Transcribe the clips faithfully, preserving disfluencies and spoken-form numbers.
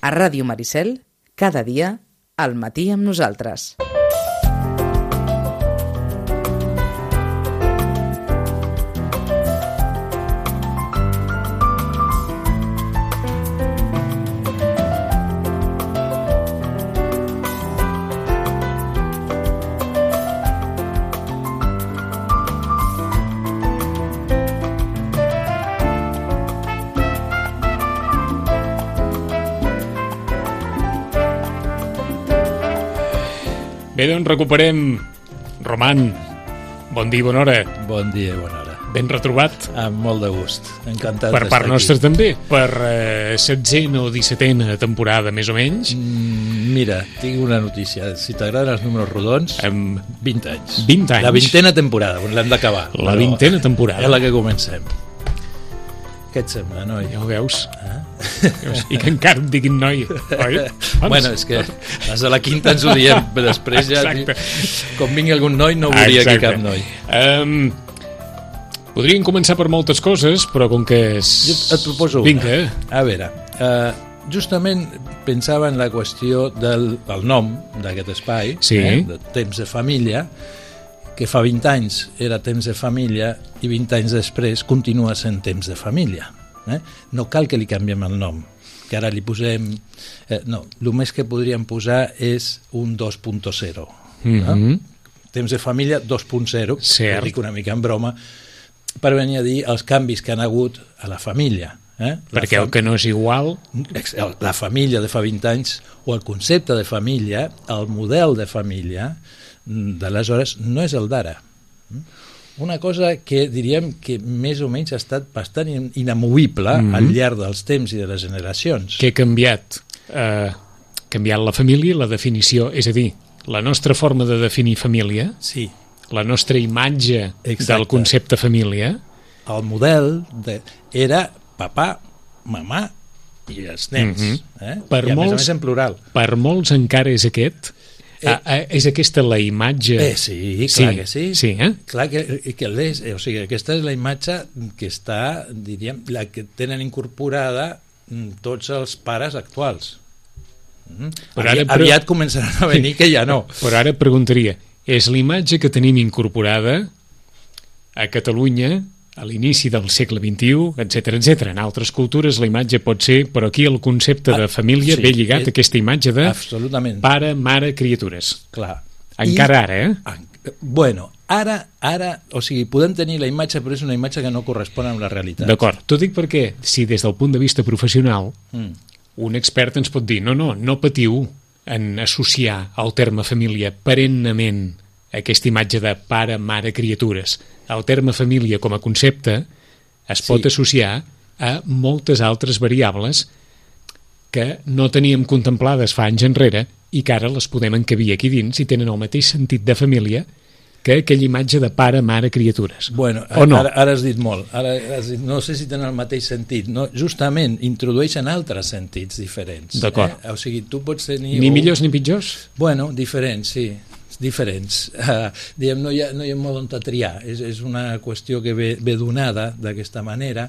A Ràdio Maricel, cada dia, al matí amb nosaltres. Bé, doncs recuperem. Roman, bon dia i bona hora. Bon dia i bona hora. Ben retrobat. Amb molt de gust. Encantat per d'estar part aquí. nostra també. Per eh, setzena o dissetena temporada, més o menys. Mm, mira, tinc una notícia. Si t'agraden els números rodons, Amb vint anys. vint anys. La vintena temporada, on l'hem d'acabar. La vintena temporada. És la que comencem. Què et sembla, noi? Ja ho veus. Ah? I que encara em diguin noi. Oi? Bueno, és que les de la quinta ens ho diem, però després ja... Exacte. Com vingui algun noi, no volia Exacte. que cap noi. Um, podríem començar per moltes coses, però com que és... Jo et proposo una. Vinga. A veure, uh, justament pensava en la qüestió del, del nom d'aquest espai, Sí. eh, de Temps de Família, que fa vint anys era Temps de Família i vint anys després continua sent Temps de Família. Eh? No cal que li canviem el nom, que ara li posem... Eh, no, el més que podríem posar és un dos punt zero. Mm-hmm. No? Temps de Família dos punt zero, Cert. ho dic una mica en broma, per venir a dir els canvis que han hagut a la família. Eh? La Perquè el que no és igual... la família de fa vint anys o el concepte de família, el model de família d'aleshores no és el d'ara. Una cosa que diríem que més o menys ha estat bastant inamovible mm-hmm. al llarg dels temps i de les generacions. Què ha canviat? Eh, canviat la família, la definició, és a dir, la nostra forma de definir família, Sí. la nostra imatge Exacte. del concepte família. El model de, era papà, mamà i els nens. Mm-hmm. eh? Per I a molts- més a més en plural. Per molts encara és aquest... Eh, eh, és aquesta la imatge... Eh, sí, clar sí, que sí. Sí, eh? Clar que, que l'és, o sigui, aquesta és la imatge que està, diríem, la que tenen incorporada mm, tots els pares actuals. Mm? Però Aviat, ara, però- aviat començaran a venir que ja no. Però ara et preguntaria, és l'imatge que tenim incorporada a Catalunya a l'inici del segle vint-i-u, etcètera, etcètera. En altres cultures la imatge pot ser, però aquí el concepte de família sí, ve lligat és- a aquesta imatge de Absolutament. pare, mare, criatures. Clar. Encara ara, eh? En- Bueno, ara, ara, o sigui, podem tenir la imatge, però és una imatge que no correspon amb la realitat. D'acord. T'ho dic perquè, si des del punt de vista professional Mm. un expert ens pot dir, no, no, no patiu en associar el terme família perennament a aquesta imatge de pare, mare, criatures. El terme família com a concepte es pot Sí. associar a moltes altres variables que no teníem contemplades fa anys enrere i que ara les podem encabir aquí dins i tenen el mateix sentit de família que aquella imatge de pare, mare, criatures. Bueno, o no? ara, ara has dit molt. Ara has dit, no sé si tenen el mateix sentit. No, justament, introdueixen altres sentits diferents. D'acord. Eh? O sigui, tu pots tenir... Ni o- millors ni pitjors? Bueno, diferents, sí, diferents. Uh, diguem, no hi ha, no hi ha molt on triar, és, és una qüestió que ve, ve donada d'aquesta manera.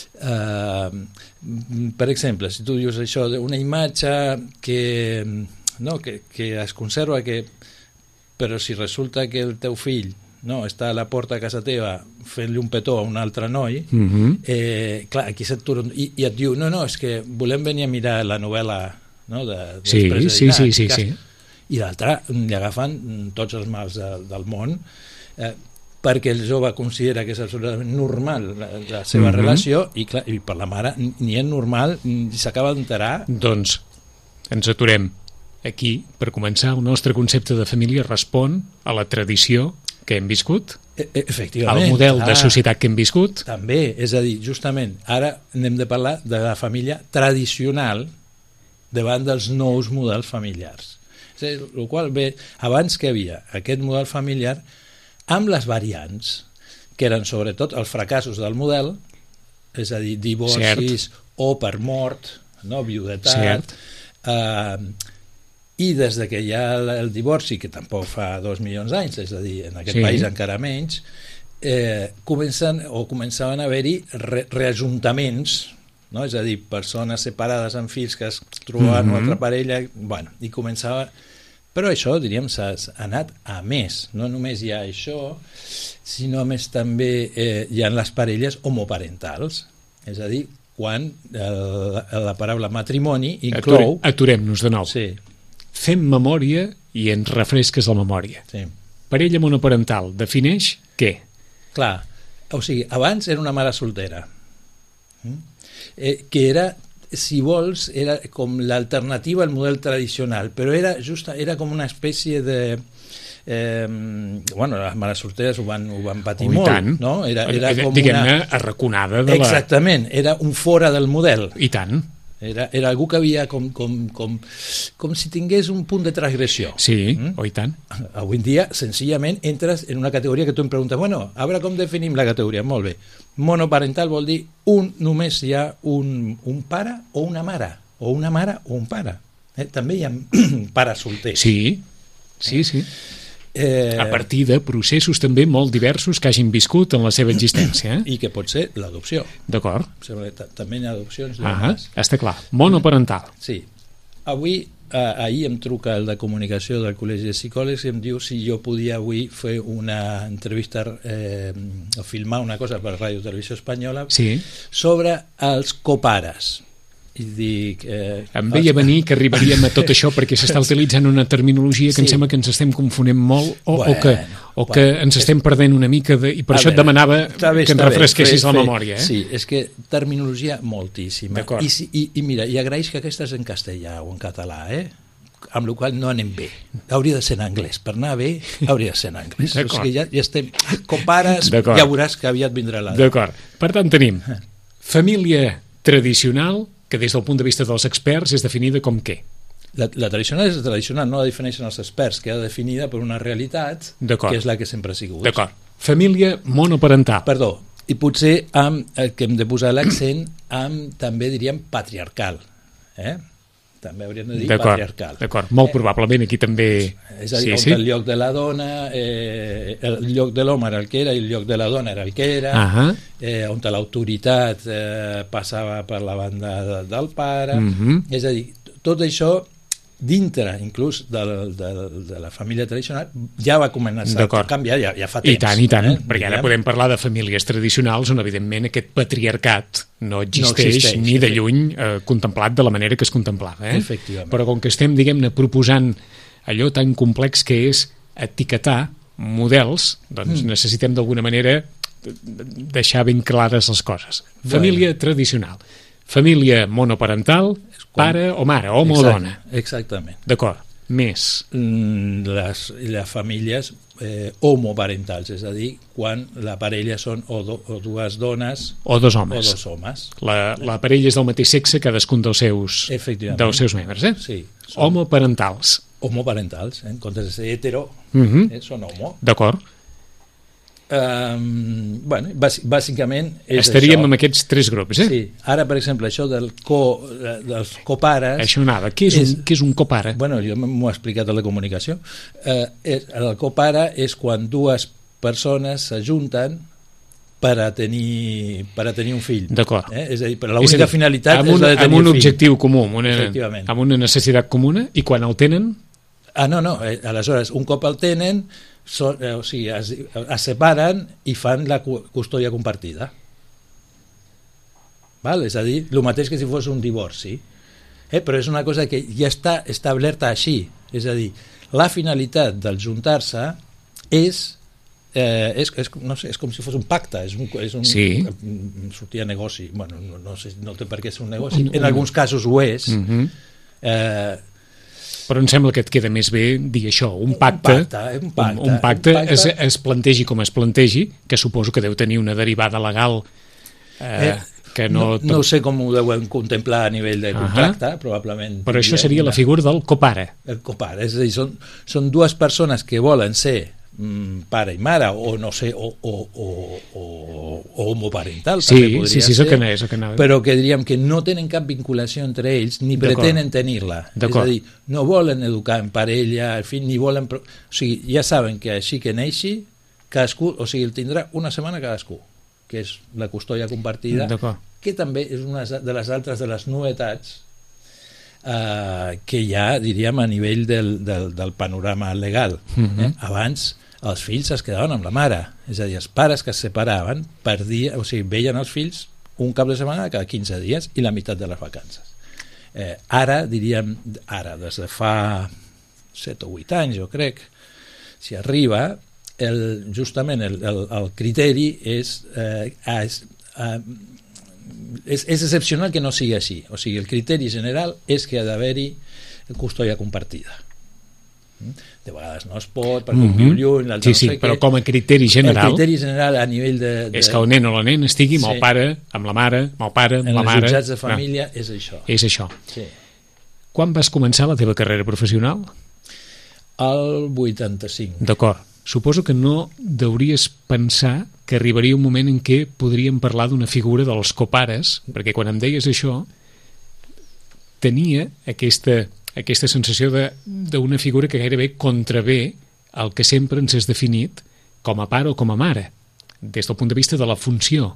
Uh, per exemple, si tu dius això d'una imatge que, no, que, que es conserva, que, però si resulta que el teu fill no, està a la porta de casa teva fent-li un petó a un altre noi, Mhm. eh, clar, aquí se't turn... I, i et diu, no, no, és que volem venir a mirar la novel·la, no, de, Sí, després de sí, dinar, sí, sí, cas- sí. i l'altre li agafen tots els mals de, del món eh, perquè el jove considera que és absolutament normal la, la seva Mhm. relació i, clar, i per la mare ni és normal ni s'acaba d'enterar. Doncs ens aturem aquí. Per començar, el nostre concepte de família respon a la tradició que hem viscut, E e- efectivament, al model de clar, societat que hem viscut. també, és a dir, justament ara n'hem de parlar de la família tradicional davant dels nous models familiars. És a dir, el qual ve, abans que havia aquest model familiar amb les variants, que eren sobretot els fracassos del model, és a dir, divorcis Cert. o per mort, no, viudetat, Cert. eh, i des de que hi ha el, el divorci, que tampoc fa dos milions d'anys, és a dir, en aquest Sí. país encara menys, eh, comencen o començaven a haver-hi re, reajuntaments no? És a dir, persones separades amb fills que es trobaven mm-hmm. una altra parella, bueno, i començava... Però això, diríem, s'ha anat a més. No només hi ha això, sinó a més també eh, hi ha les parelles homoparentals. És a dir, quan el, la paraula matrimoni inclou... Ature, aturem-nos de nou. Sí. Fem memòria i ens refresques la memòria. Sí. Parella monoparental defineix què? Clar, o sigui, abans era una mare soltera, eh, que era... si vols, era com l'alternativa al model tradicional, però era just, era com una espècie de... Eh, bueno, les mares solteres ho van, ho van patir oh, molt, tant. No? Era, era com diguem-ne, una... arraconada de la... Exactament, era un fora del model. I tant. Era, era algú que havia com, com, com, com si tingués un punt de transgressió. Sí, mm? oh, i tant. Avui en dia, senzillament, entres en una categoria que tu em preguntes, bueno, a veure com definim la categoria. Molt bé. Monoparental vol dir un, només hi ha un, un pare o una mare, o una mare o un pare. Eh? També hi ha pares solters. Sí, sí, sí. Eh, a partir de processos també molt diversos que hagin viscut en la seva existència. Eh? I que pot ser l'adopció. D'acord. També hi ha adopcions. Ah, està clar. Monoparental. Sí. Avui, eh, ahir em truca el de comunicació del Col·legi de Psicòlegs i em diu si jo podia avui fer una entrevista eh, o filmar una cosa per Ràdio Televisió Espanyola sí. sobre els copares. I dic, eh, em veia venir que arribaríem a tot això perquè s'està utilitzant una terminologia que sí. em sembla que ens estem confonent molt o, bueno, o, que, o bueno, que ens estem perdent una mica de, i per això veure, et demanava bé, que ens refresquessis la memòria. Eh? Sí, és que terminologia moltíssima. I, i, i mira, i agraeix que aquesta és en castellà o en català, eh? Amb la qual no anem bé. Hauria de ser en anglès. Per anar bé, hauria de ser en anglès. O sigui, ja, ja estem... Compares, ja veuràs que aviat vindrà la... D'acord. Per tant, tenim família tradicional que des del punt de vista dels experts és definida com què? La, la tradicional és tradicional, no la defineixen els experts, queda definida per una realitat que és la que sempre ha sigut. D'acord. Família monoparental. Perdó, i potser amb, el que hem de posar l'accent amb, també diríem, patriarcal. Eh? També hauríem de dir patriarcal. D'acord, molt eh, probablement aquí també... És a dir, sí, sí. el lloc de la dona, eh, el lloc de l'home era el que era i el lloc de la dona era el que era, uh-huh. eh, on l'autoritat eh, passava per la banda de, del pare, uh-huh. és a dir, tot això dintre inclús de, de, de la família tradicional ja va començar a canviar ja, ja fa temps. I tant, i tant, eh? perquè ara podem parlar de famílies tradicionals on evidentment aquest patriarcat no existeix, no existeix ni de lluny eh, contemplat de la manera que es contemplava. Eh? Però com que estem, diguem-ne, proposant allò tan complex que és etiquetar models, doncs mm. necessitem d'alguna manera deixar ben clares les coses. Bueno. Família tradicional. Família monoparental, pare o mare, home o dona. Exactament. D'acord. Més. Les, les famílies eh, homoparentals, és a dir, quan la parella són o, do, o dues dones o dos homes. O dos homes. La, la parella és del mateix sexe, cadascun dels seus, dels seus membres. Eh? Sí. Són homoparentals. Homoparentals, eh? En comptes de ser hetero, uh-huh. eh? Són homo. D'acord. Um, bueno, bàsicament és estaríem això. Amb aquests tres grups, eh? Sí. Ara, per exemple, això del co, dels copares... Això anava. Què és, és, un, què és un copare? Bueno, jo m'ho he explicat a la comunicació. Uh, és, el copare és quan dues persones s'ajunten per a tenir, per a tenir un fill. D'acord. Eh? És a dir, però l'única finalitat un, és la de tenir amb un fill. objectiu comú, amb una, amb una necessitat comuna, i quan el tenen... Ah, no, no. Eh, aleshores, un cop el tenen... So, eh, o sigui, es, es separen i fan la custòdia compartida. Val? És a dir, el mateix que si fos un divorci. Eh? Però és una cosa que ja està establerta així. És a dir, la finalitat del juntar-se és, eh, és, és, no sé, és com si fos un pacte. És un, és un, sí. Sortia negoci. Bueno, no, no, sé, no té per què ser un negoci. En alguns casos ho és. Uh-huh. Eh, però em sembla que et queda més bé dir això, un pacte, un pacte, un pacte, un, un pacte, un pacte. Es, es plantegi com es plantegi, que suposo que deu tenir una derivada legal eh, eh, que no... No, no sé com ho deuen contemplar a nivell de contracte, uh-huh. probablement... Però això seria una... la figura del copare. El copare, és a dir, són, són dues persones que volen ser mm, pare i mare, o no sé, o, o, o, o, o homoparental, sí, també podria sí, sí, ser, que no és, que no. Però que diríem que no tenen cap vinculació entre ells, ni pretenen tenir-la. És a dir, no volen educar en parella, al fill, ni volen... O sigui, ja saben que així que neixi, cadascú, o sigui, el tindrà una setmana cadascú, que és la custòdia compartida que també és una de les altres de les novetats eh, que hi ha, diríem, a nivell del, del, del panorama legal. Uh-huh. eh? Abans els fills es quedaven amb la mare, és a dir, els pares que es separaven perdia, o sigui, veien els fills un cap de setmana cada quinze dies i la meitat de les vacances. Eh, ara, diríem, ara, des de fa set o vuit anys, jo crec, si arriba, el, justament el, el, el criteri és, eh, és, eh, és, és excepcional que no sigui així. O sigui, el criteri general és que ha d'haver-hi custòdia compartida. De vegades no es pot, perquè mm-hmm. viu lluny, l'altre sí, sí, no sé però què. Com a criteri general... El criteri general a nivell de... de... És que el nen o la nena estigui amb sí. el pare, amb la mare, amb el pare, amb en la mare... En els jutjats de família no. és això. És això. Sí. Quan vas començar la teva carrera professional? El vuitanta-cinc. D'acord. Suposo que no deuries pensar que arribaria un moment en què podríem parlar d'una figura dels copares, perquè quan em deies això tenia aquesta, aquesta sensació d'una figura que gairebé contravé el que sempre ens has definit com a pare o com a mare, des del punt de vista de la funció.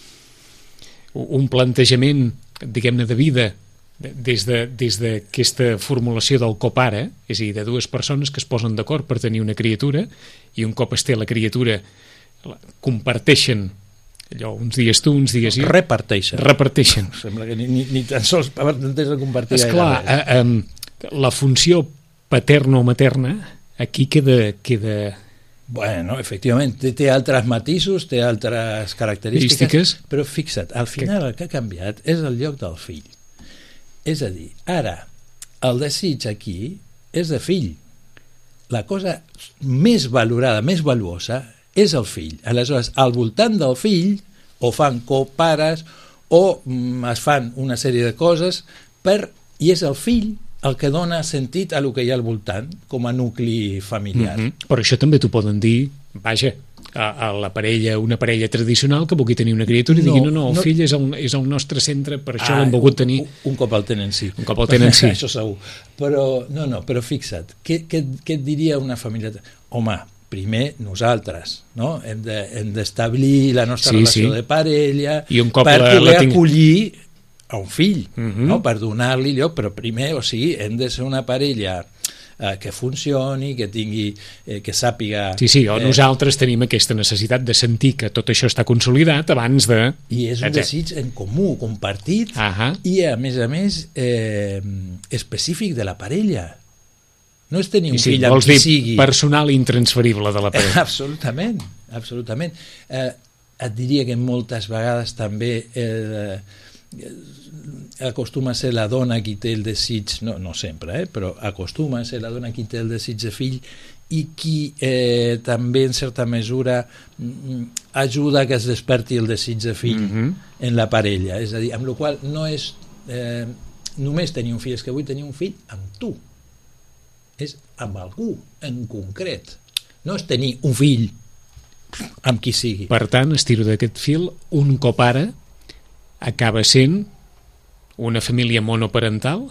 Un plantejament, diguem-ne, de vida des de, des d'aquesta formulació del copare, és a dir, de dues persones que es posen d'acord per tenir una criatura i un cop es té la criatura comparteixen allò, uns dies tu, uns dies jo. Reparteixen. Reparteixen. Sembla que ni, ni, ni tan sols entès de compartir. Esclar, eh, eh, la funció paterna o materna aquí queda... queda... Bueno, efectivament, té, té altres matisos, té altres característiques, però fixa't, al final el que ha canviat és el lloc del fill. És a dir, ara, el desig aquí és de fill. La cosa més valorada, més valuosa, és el fill. Aleshores, al voltant del fill, o fan copares, o mm, es fan una sèrie de coses, per, i és el fill el que dona sentit a el que hi ha al voltant, com a nucli familiar. Mm-hmm. Però això també t'ho poden dir, vaja, a, a la parella, una parella tradicional que vulgui tenir una criatura i no, digui, no, no, el no, fill és el, és el nostre centre, per això ah, l'hem volgut tenir. Un, un cop el tenen sí. Un cop el tenen sí. Això segur. Però, no, no, però fixa't, què, què, què et diria una família? Home, primer nosaltres, no? Hem de, hem d'establir la nostra sí, relació sí. de parella I un cop per la, poder la tinc... acollir a un fill, uh-huh. no? Per donar-li lloc, però primer, o sigui, hem de ser una parella eh, que funcioni, que tingui, eh, que sàpiga... Sí, sí, o eh, nosaltres tenim aquesta necessitat de sentir que tot això està consolidat abans de... I és un desig en comú, compartit, uh-huh. i a més a més eh, específic de la parella. No és tenir un sí, fill amb qui sigui... personal i intransferible de la parella. Absolutament, absolutament. Eh, et diria que moltes vegades també... Eh, acostuma a ser la dona qui té el desig, no, no sempre, eh, però acostuma a ser la dona qui té el desig de fill i qui eh, també en certa mesura mm, ajuda que es desperti el desig de fill mm-hmm. en la parella, és a dir, amb la qual no és eh, només tenir un fill, és que vull tenir un fill amb tu, és amb algú en concret, no és tenir un fill amb qui sigui. Per tant, estiro d'aquest fil, un copare acaba sent una família monoparental?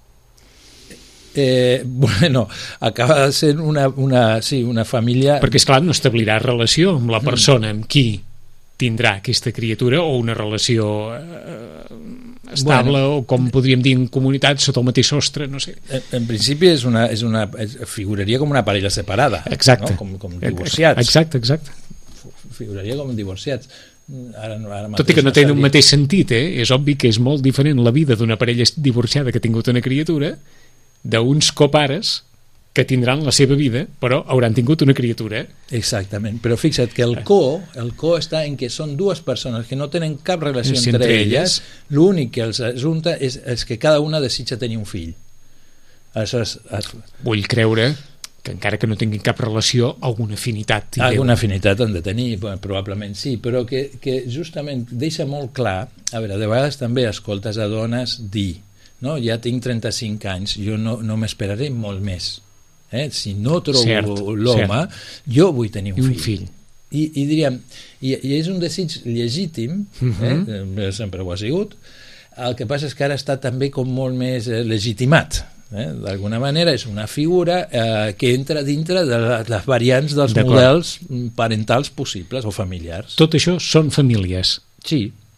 Eh, bueno, acaba sent una, una, sí, una família... Perquè, esclar, no establirà relació amb la persona amb qui tindrà aquesta criatura o una relació eh, estable bueno, o, com podríem dir, en comunitat sota el mateix sostre, no sé. En, en principi és una, és una, és, figuraria com una parella separada. Exacte. No? Com, com divorciats. Exacte, exacte. Figuraria com divorciats. Ara, ara tot i que no té un mateix sentit, eh? És obvi que és molt diferent la vida d'una parella divorciada que ha tingut una criatura d'uns copares que tindran la seva vida però hauran tingut una criatura. Exactament, però fixa't que el co el co està en que són dues persones que no tenen cap relació entre, entre elles, l'únic que els ajunta és, és que cada una desitja tenir un fill. Aleshores, es... vull creure que encara que no tinguin cap relació, alguna afinitat. Alguna afinitat han de tenir, probablement sí, però que, que justament deixa molt clar, a veure, de vegades també escoltes a dones dir, no, ja tinc trenta-cinc anys, jo no, no m'esperaré molt més. Eh? Si no trobo l'home, jo vull tenir un, un fill. fill. I, i diríem, i, i és un desig legítim, uh-huh. eh? sempre ho ha sigut, el que passa és que ara està també com molt més eh, legitimat. Eh? D'alguna manera és una figura eh, que entra dintre de les variants dels models parentals possibles o familiars. Tot això són famílies. Sí.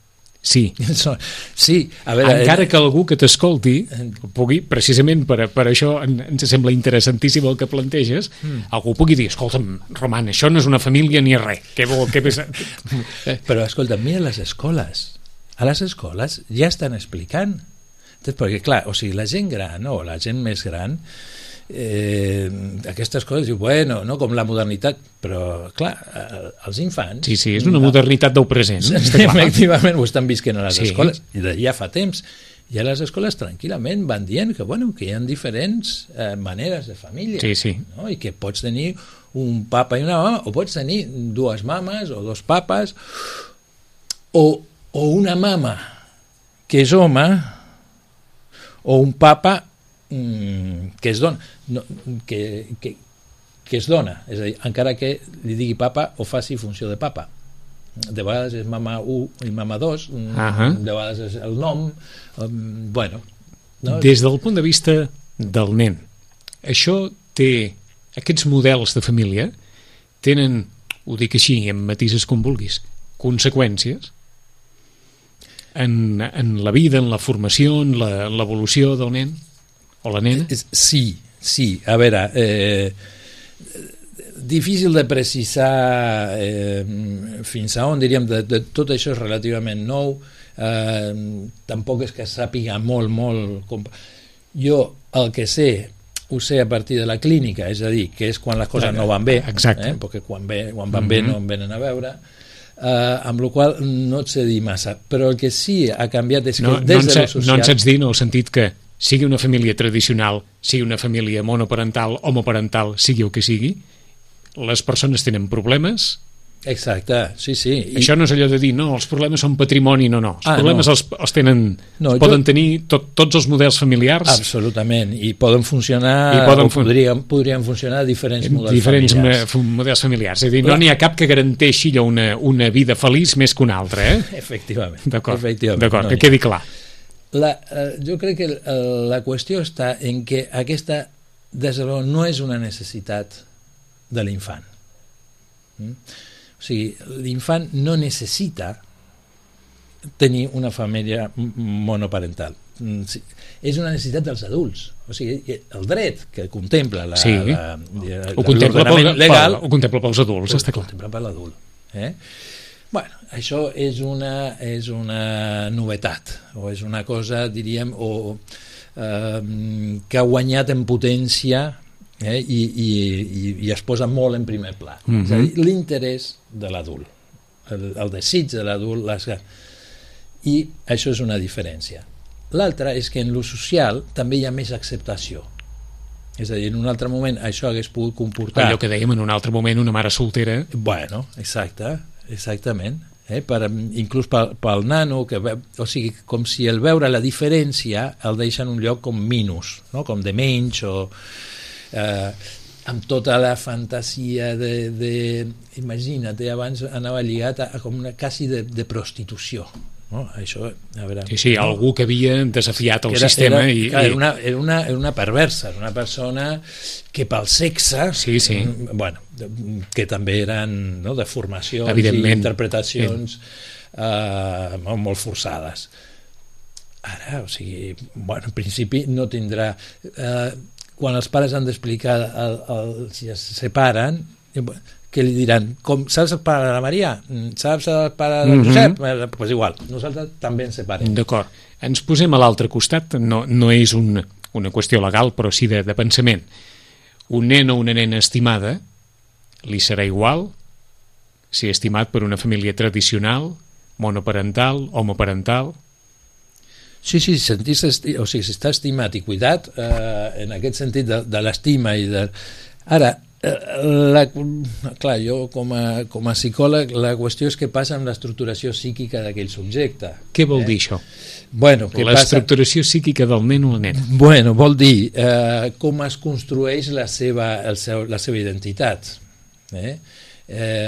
Sí. Sí, a veure... Encara que algú que t'escolti pugui, precisament per, per això ens sembla interessantíssim el que planteges, mm. algú pugui dir, escolta'm, Roman, això no és una família ni res. Què vol, què ves... Però, escolta, mira les escoles. A les escoles ja estan explicant. Perquè, clar, o sigui, la gent gran o la gent més gran, eh, aquestes coses, diu, bueno, no, com la modernitat, però, clar, els infants... Sí, sí, és una modernitat del present. Efectivament, ho estan visquent a les sí. escoles, i de ja fa temps. I a les escoles tranquil·lament van dient que, bueno, que hi ha diferents eh, maneres de família. Sí, sí. No? I que pots tenir un papa i una mama, o pots tenir dues mames o dos papes, o, o una mama que és home, o un papa mm, que es dona, no, que, que, que es dona, és a dir, encara que li digui papa o faci funció de papa. De vegades és mama u i mama dos, uh -huh. de vegades és el nom, um, bueno. No? Des del punt de vista del nen, això té, aquests models de família tenen, ho dic així, en matises com vulguis, conseqüències en, en la vida, en la formació, en l'evolució del nen o la nena? Sí, sí. A veure, eh, difícil de precisar eh, fins a on, diríem, de, de, tot això és relativament nou, eh, tampoc és que sàpiga molt, molt... Com... Jo el que sé, ho sé a partir de la clínica, és a dir, que és quan les coses no van bé, exacte. Eh, perquè quan, ve, quan van mm-hmm. bé no em venen a veure, eh, amb la qual no et sé dir massa, però el que sí ha canviat és que no, des no de lo social... No en saps dir en el sentit que sigui una família tradicional, sigui una família monoparental, homoparental, sigui el que sigui, les persones tenen problemes. Exacte, sí, sí. I... Això no és allò de dir, no, els problemes són patrimoni, no, no. Els ah, problemes no. els, els tenen, no, els poden jo... tenir tot, tots els models familiars. Absolutament, i poden funcionar, I poden o podrien, podrien funcionar diferents models diferents familiars. Diferents models familiars. És a dir, no n'hi ha cap que garanteixi una, una vida feliç més que una altra, eh? Efectivament. D'acord, no que quedi clar. La, eh, jo crec que la qüestió està en que aquesta, des de l'ho, no és una necessitat de l'infant. Mm? O sigui, l'infant no necessita tenir una família monoparental. Mm, sí. És una necessitat dels adults. O sigui, el dret que contempla la, sí. la, la, ho contempla pel, legal... Pel, ho contempla pels adults, ho, està clar. Ho contempla per l'adult. Eh? Bueno, això és una, és una novetat, o és una cosa, diríem, o, eh, que ha guanyat en potència eh, i, i, i es posa molt en primer pla. Mm-hmm. És a dir, l'interès de l'adult, el, el desig de l'adult, les... i això és una diferència. L'altra és que en lo social també hi ha més acceptació. És a dir, en un altre moment això hagués pogut comportar... Allò que dèiem, en un altre moment, una mare soltera... Bueno, exacte, exactament. Eh? Per, inclús pel, pel nano, que ve, o sigui, com si el veure la diferència el deixa en un lloc com minus, no? Com de menys, o eh, amb tota la fantasia de... de imagina't, abans anava lligat a, a com una quasi de, de prostitució. No? Això, a veure, sí, sí, no? Algú que havia desafiat el era, sistema era, i, clar, i... Era, una, era, una, era una perversa, era una persona que pel sexe sí, sí. bueno, que també eren no, de formacions i interpretacions eh, molt forçades. Ara, o sigui, bueno, en principi no tindrà eh, quan els pares han d'explicar el, el, si es separen, que li diran, com, saps el pare de la Maria? Saps el pare de Josep? Doncs mm-hmm. pues igual, nosaltres també ens separem. D'acord. Ens posem a l'altre costat, no, no és un, una qüestió legal, però sí de, de pensament. Un nen o una nena estimada li serà igual si estimat per una família tradicional, monoparental, homoparental... Sí, sí, sentir-se, esti... o sigui, si està estimat i cuidat, eh, en aquest sentit de, de l'estima i de... Ara, La, clar, jo com a, com a psicòleg la qüestió és què passa amb l'estructuració psíquica d'aquell subjecte. Què vol eh? dir això? Bueno, l'estructuració passa... psíquica del nen o la nena? Bueno, vol dir eh, com es construeix la seva, el seu, la seva identitat. Eh? Eh,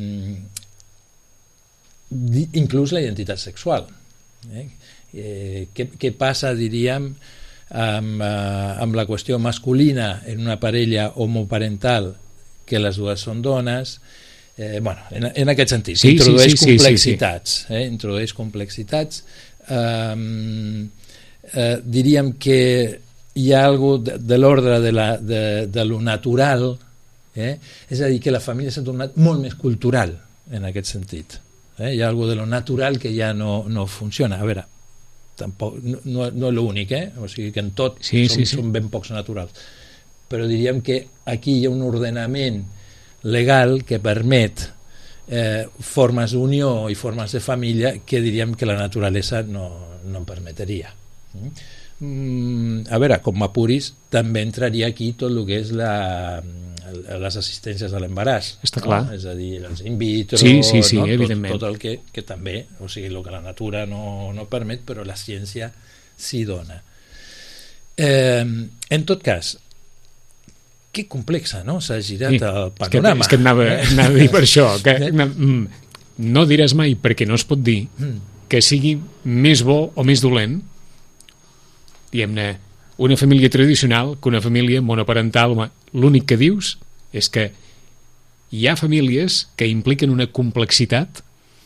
inclús la identitat sexual. Eh? Eh, què, què passa, diríem, Amb, eh, amb la qüestió masculina en una parella homoparental que les dues són dones, Eh, bueno, en, en aquest sentit, sí, introdueix sí, sí, complexitats. Sí, sí, sí. Eh, introdueix complexitats. Um, eh, diríem que hi ha alguna de, de l'ordre de, la, de, de lo natural, eh? És a dir, que la família s'ha tornat molt més cultural en aquest sentit. Eh? Hi ha alguna de lo natural que ja no, no funciona. A veure, tampoc, no, no, no és l'únic, eh? O sigui que en tot sí, som, sí, sí. som ben pocs naturals. Però diríem que aquí hi ha un ordenament legal que permet eh, formes d'unió i formes de família que diríem que la naturalesa no, no en permetria. Mm, a veure, com m'apuris, també entraria aquí tot el que és la, les assistències a l'embaràs. Està no? clar. És a dir, els in vitro, sí, sí, sí, no? evidentment. tot, tot el que, que també, o sigui, el que la natura no, no permet, però la ciència s'hi dona. Eh, en tot cas, que complexa, no? S'ha girat sí, el panorama. És que, és que anava, eh? anava a dir per això, que no diràs mai, perquè no es pot dir, que sigui més bo o més dolent, diguem-ne, una família tradicional que una família monoparental. L'únic que dius és que hi ha famílies que impliquen una complexitat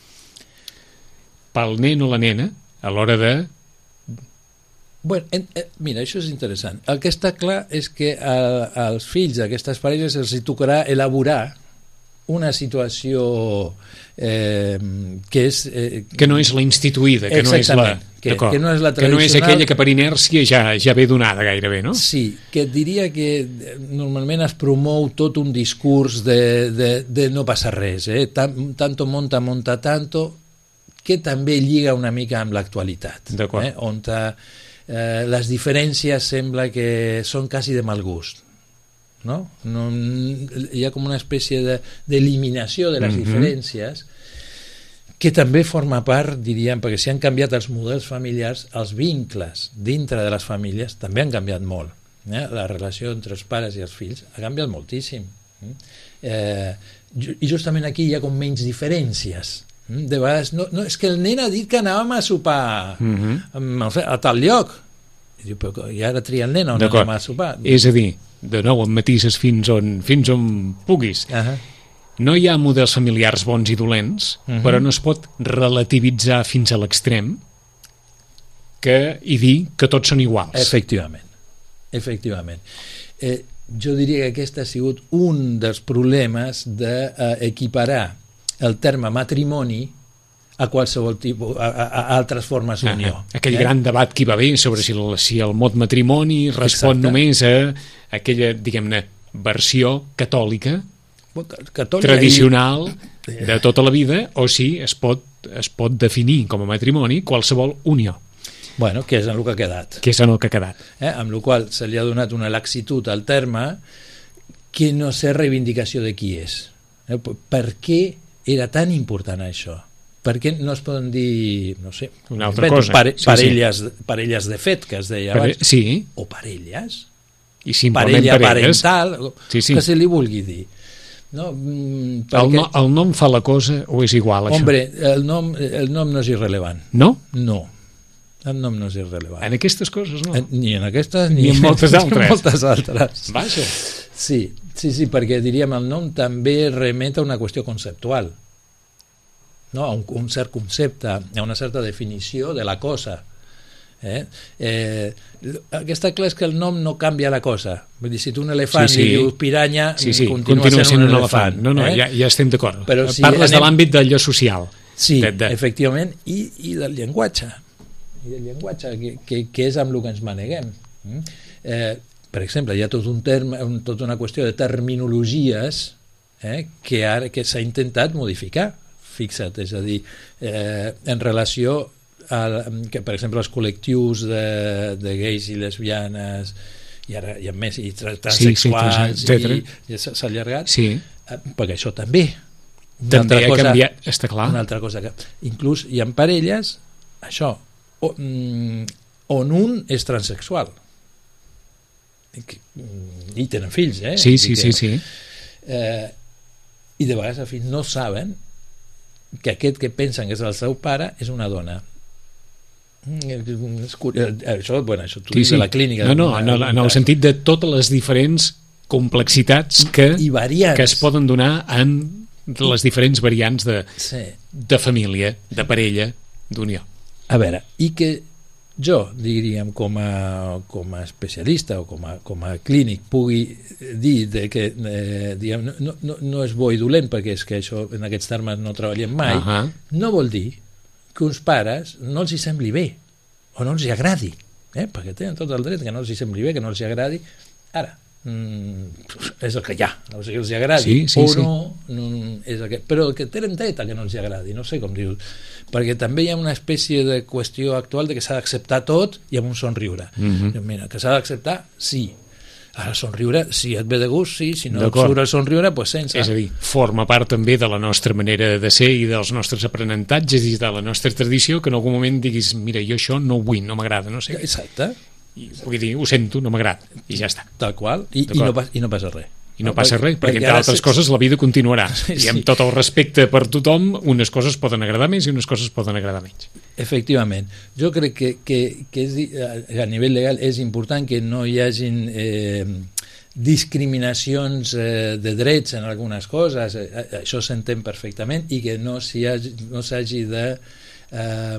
pel nen o la nena a l'hora de... Bueno, en, eh, mira, això és interessant. El que està clar és que a, als fills d'aquestes parelles els hi tocarà elaborar una situació eh, que és... Eh, que no és la instituïda, que no és la, que, que no és la tradicional. Que no és aquella que per inèrcia ja, ja ve donada gairebé, no? Sí, que diria que normalment es promou tot un discurs de, de, de no passa res, eh? Tanto monta, monta tanto, que també lliga una mica amb l'actualitat. D'acord. Eh? On eh, les diferències sembla que són quasi de mal gust. No? No, hi ha com una espècie d'eliminació de, de les mm-hmm. diferències que també forma part, diríem, perquè si han canviat els models familiars, els vincles dintre de les famílies també han canviat molt. Eh? La relació entre els pares i els fills ha canviat moltíssim. Eh, I justament aquí hi ha com menys diferències. De vegades, no, no, és que el nen ha dit que anàvem a sopar mm-hmm. a tal lloc. I diu, però i ara tria el nen on anem a sopar. És a dir, de nou, en matises fins on, fins on puguis. Uh-huh. No hi ha models familiars bons i dolents, uh-huh. però no es pot relativitzar fins a l'extrem que, i dir que tots són iguals. Efectivament. Efectivament. Eh, jo diria que aquest ha sigut un dels problemes d'equiparar eh, el terme matrimoni a qualsevol tipus, a, a, a altres formes d'unió. Ah, aquell eh? gran debat que hi va haver sobre si el, si el mot matrimoni respon Exacte. només a aquella, diguem-ne, versió catòlica, catòlica tradicional i... de tota la vida, o si es pot, es pot definir com a matrimoni qualsevol unió. Bueno, que és en el que ha quedat. Que és en el que ha quedat. Eh? Amb la qual se li ha donat una laxitud al terme que no sé reivindicació de qui és. Eh? Per què era tan important això? Per què no es poden dir, no sé, una altra cosa. Pare, sí, parelles, sí. parelles de fet, que es deia Pare... abans, sí. o parelles, i simplement parella parelles. parental, sí, sí. que se li vulgui dir. No, perquè... el, no, el nom fa la cosa o és igual, això? Hombre, el nom, el nom no és irrellevant. No? No. El nom no és irrellevant. En aquestes coses, no? Ni en aquestes, ni, ni en moltes altres. Ni en moltes altres. Vaja. Sí, sí, sí, perquè diríem el nom també remet a una qüestió conceptual, no? A un, un cert concepte, a una certa definició de la cosa. Eh? Eh, el que està clar és que el nom no canvia la cosa. Vull dir, si tu un elefant sí, sí. i dius piranya, sí, sí. continua, continua sent, sent un un elefant. elefant. No, no, eh? ja, ja estem d'acord. Si Parles anem... de l'àmbit d'allò social. Sí, de, de... efectivament, i, i del llenguatge. I del llenguatge, que, que, que és amb el que ens maneguem. Eh, per exemple, hi ha tot un terme, un, tota una qüestió de terminologies eh, que ara que s'ha intentat modificar. Fixa't, és a dir, eh, en relació a, que, per exemple, els col·lectius de, de gais i lesbianes i ara i a més, i transsexuals, sí, sí, i, i s'ha allargat, sí. eh, perquè això també. Una també ha cosa, canviat, està clar. Una altra cosa que, inclús hi ha parelles, això, on, on un és transsexual. I tenen fills, eh? Sí, sí, que, sí, sí. Eh, I de vegades els fills no saben que aquest que pensen que és el seu pare és una dona. Això, bueno, això tu sí, dius sí. de la clínica. No, no, en el, en el sentit de totes les diferents complexitats que, I variants. que es poden donar en de les diferents variants de, sí. de família, de parella, d'unió. A veure, i que jo, diríem, com a, com a especialista o com a, com a clínic pugui dir de que eh, diguem, no, no, no és bo i dolent, perquè és que això en aquests termes no treballem mai, uh -huh. no vol dir que uns pares no els hi sembli bé o no els hi agradi, eh? Perquè tenen tot el dret que no els hi sembli bé, que no els hi agradi. Ara, mm, és el que hi ha, o sigui, els hi agradi sí, sí, o sí. no, no és el que, però el que tenen dret a que no els hi agradi, no sé com dius, perquè també hi ha una espècie de qüestió actual de que s'ha d'acceptar tot i amb un somriure. Mm -hmm. Mira, que s'ha d'acceptar, sí. Ara, somriure, si et ve de gust, sí, si no et D'acord. surt el somriure, doncs sense. És a dir, forma part també de la nostra manera de ser i dels nostres aprenentatges i de la nostra tradició, que en algun moment diguis, mira, jo això no ho vull, no m'agrada, no sé. Exacte. I pugui dir, ho sento, no m'agrada, i ja està. Tal qual, i, i, D'acord. no, pas- i no passa res. I no passa res, perquè, entre ara altres se- coses, la vida continuarà. Sí, I amb sí. tot el respecte per tothom, unes coses poden agradar més i unes coses poden agradar menys. Efectivament. Jo crec que, que, que és, di- a nivell legal és important que no hi hagin eh, discriminacions eh, de drets en algunes coses, eh, això s'entén perfectament, i que no s'hi hagi, no s'hagi de eh,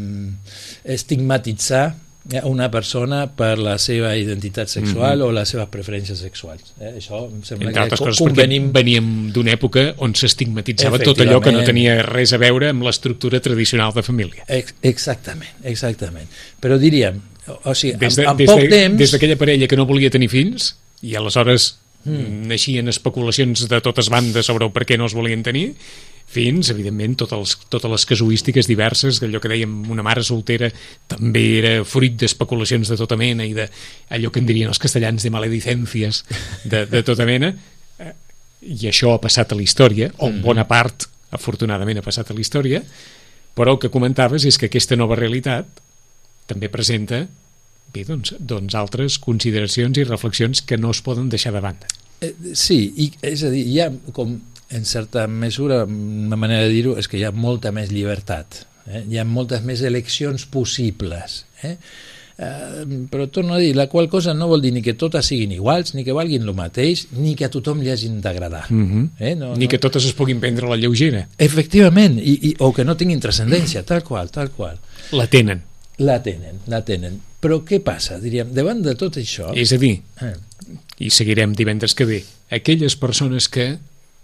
estigmatitzar a una persona per la seva identitat sexual Mhm. o les seves preferències sexuals. Eh? Això em sembla Entre altres que coses, convenim... perquè veníem d'una època on s'estigmatitzava tot allò que no Efectivament. tenia res a veure amb l'estructura tradicional de família. Ex exactament, exactament. Però diríem, o, o sigui, Des de, en, en des poc de, temps... des d'aquella parella que no volia tenir fills, i aleshores Mm. mm. naixien especulacions de totes bandes sobre per què no els volien tenir, fins, evidentment, totes les, totes les casuístiques diverses, allò que dèiem, una mare soltera també era fruit d'especulacions de tota mena i de allò que en dirien els castellans de maledicències de, de tota mena, eh, i això ha passat a la història, o en bona part, afortunadament, ha passat a la història, però el que comentaves és que aquesta nova realitat també presenta bé, doncs, doncs altres consideracions i reflexions que no es poden deixar de banda. Eh, sí, i, és a dir, hi ha com, en certa mesura, una manera de dir-ho és que hi ha molta més llibertat, eh? Hi ha moltes més eleccions possibles, eh? Eh, però torno a dir, la qual cosa no vol dir ni que totes siguin iguals, ni que valguin el mateix, ni que a tothom li hagin d'agradar. Mm -hmm. eh? no, Ni no. que totes es puguin prendre a la lleugera. Efectivament, i, i, o que no tinguin transcendència, tal qual, tal qual. La tenen. La tenen, la tenen. Però què passa, diríem, davant de tot això... És a dir, Eh, i seguirem divendres que ve, aquelles persones que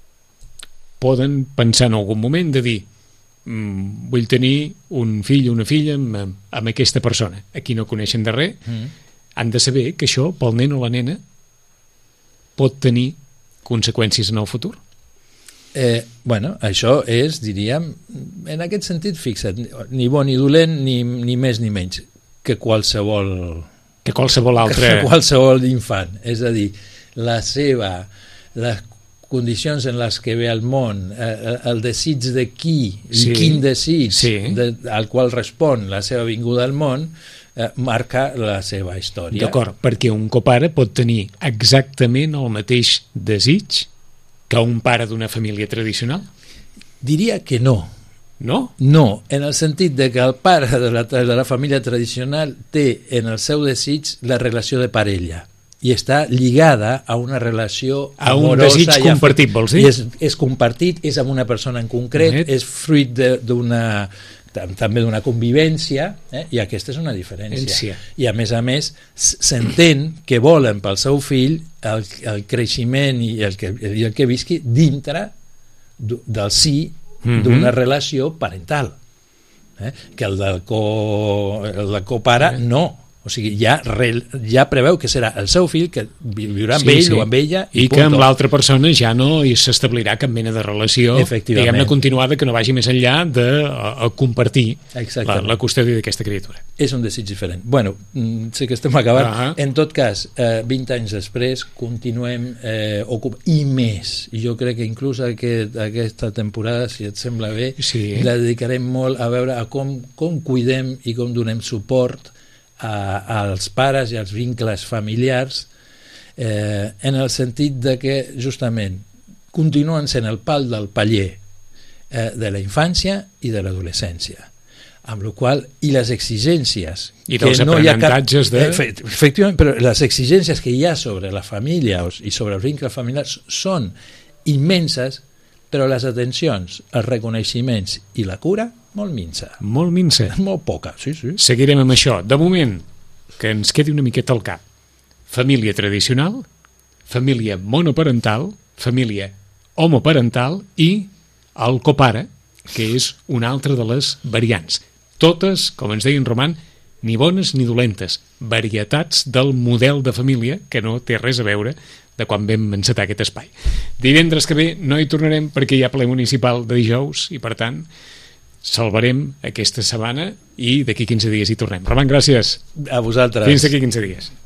poden pensar en algun moment de dir mm, vull tenir un fill o una filla amb, amb aquesta persona, a qui no coneixen de res, mm. han de saber que això, pel nen o la nena, pot tenir conseqüències en el futur. Eh, bueno, això és, diríem, en aquest sentit, fixa't, ni bo ni dolent, ni, ni més ni menys, que qualsevol... Que qualsevol altre... Que qualsevol infant. És a dir, la seva... les condicions en les que ve al món, eh, el desig de qui Sí. i quin desig Sí. de, al qual respon la seva vinguda al món, eh, marca la seva història. D'acord, perquè un copare pot tenir exactament el mateix desig que un pare d'una família tradicional? Diria que no. No? No, en el sentit de que el pare de la, de la família tradicional té en el seu desig la relació de parella i està lligada a una relació A un amorosa desig i compartit, afectiva. vols dir? I és, és compartit, és amb una persona en concret, Net. és fruit de- d'una tam- també d'una convivència, eh? I aquesta és una diferència. Diferència. I a més a més s- s'entén que volen pel seu fill el, el creixement i el que, i el que visqui dintre du- del sí Mhm. d'una relació parental, eh? Que el del, co, el del copare no. O sigui, ja, re, ja preveu que serà el seu fill que vi- viurà amb Sí, ell sí. o amb ella I que amb l'altra persona ja no hi s'establirà cap mena de relació, Efectivament. diguem-ne, continuada, que no vagi més enllà de a, a compartir la, Exactament. la custòdia d'aquesta criatura. És un desig diferent. Bueno, mm, sé que estem acabant. Ah. En tot cas, eh, vint anys després continuem eh, ocup i més. I jo crec que inclús aquest, aquesta temporada, si et sembla bé, Sí. la dedicarem molt a veure a com, com cuidem i com donem suport a, als pares i als vincles familiars, eh, en el sentit de que justament continuen sent el pal del paller eh, de la infància i de l'adolescència, amb la qual i les exigències I dels que no hi ha cap, aprenentatges de- Efe- efectivament, però les exigències que hi ha sobre la família o- i sobre els vincles familiars són immenses, però les atencions, els reconeixements i la cura, molt minsa. Molt minsa. Molt poca, sí, sí. Seguirem amb això. De moment, que ens quedi una miqueta al cap. Família tradicional, família monoparental, família homoparental i el copare, que és una altra de les variants. Totes, com ens deia en Roman, ni bones ni dolentes, varietats del model de família que no té res a veure de quan vam encetar aquest espai. Divendres que ve no hi tornarem perquè hi ha ple municipal de dijous i, per tant, salvarem aquesta setmana i d'aquí quinze dies hi tornem. Roman, gràcies. A vosaltres. Fins d'aquí quinze dies.